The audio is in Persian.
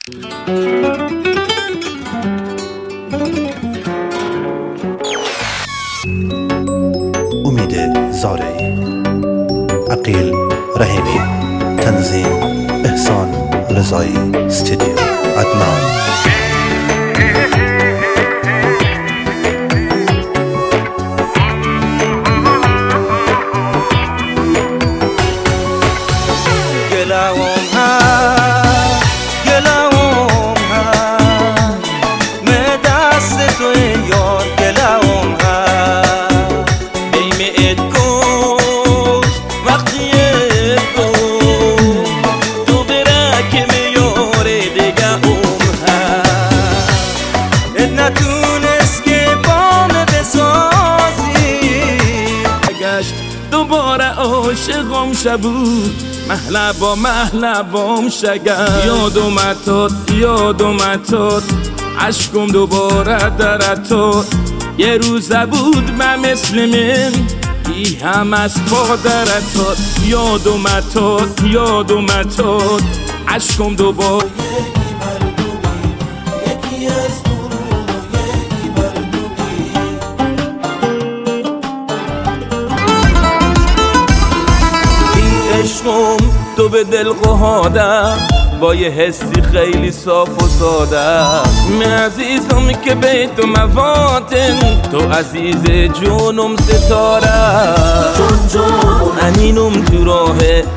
امید زارعی، عقیل رحیمی، تنظیم احسان رضایی، استودیو عدنان. دوباره عاشقم شبود محلبام شگر یادم اتاد عشقم دوباره درتاد یه روزه بود من مثل من ای هم از پادرتاد یادم اتاد عشقم دوباره عشقم تو به دل قهادم با یه حسی خیلی صاف و ساده من عزیزم که به تو مواتن تو عزیز جونم ستاره امینم تو راهه